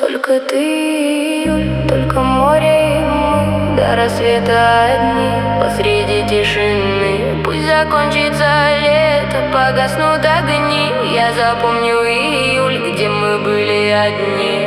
Только ты, июль, только море и мы до рассвета одни посреди тишины. Пусть закончится лето, погаснут огни. Я запомню июль, где мы были одни.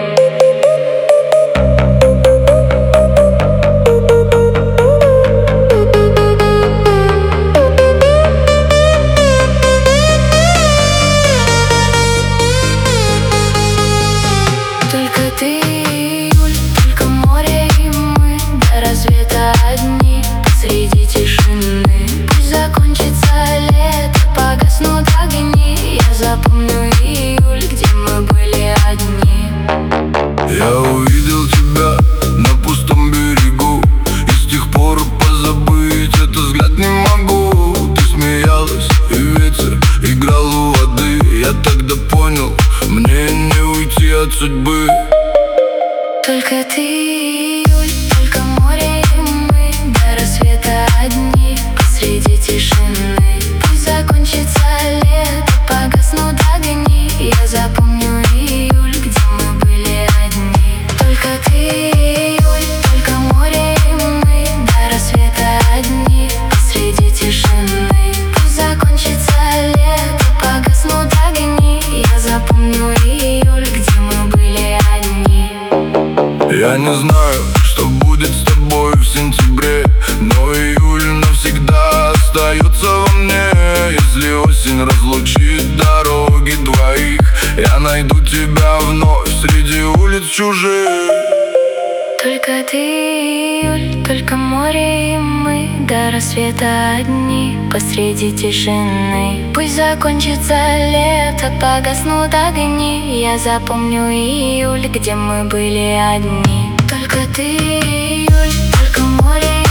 Только ты, июль, только море и мы до рассвета одни посреди тишины. Пусть закончится лето, погаснут огни. Я запомню июль, где мы были одни. Я увидел тебя на пустом берегу, и с тех пор позабыть этот взгляд не могу. Ты смеялась, и ветер играл у воды. Я тогда понял, мне не уйти от судьбы. Только ты, июль, только море и мы до рассвета одни посреди тишины. Пусть закончится лето, погаснут огни. Я запомню июль, где мы были одни. Только ты, июль, только море и мы до рассвета одни посреди тишины. Пусть закончится лето, погаснут огни. Я запомню июль, где мы были одни. Я не знаю, что будет с тобой в сентябре, но июль навсегда остается во мне. Если осень разлучит дороги двоих, я найду тебя вновь среди улиц чужих. Только ты, июль, только море и мы до рассвета одни посреди тишины. Пусть закончится лето, погаснут огни. Я запомню июль, где мы были одни. Только ты, июль, только море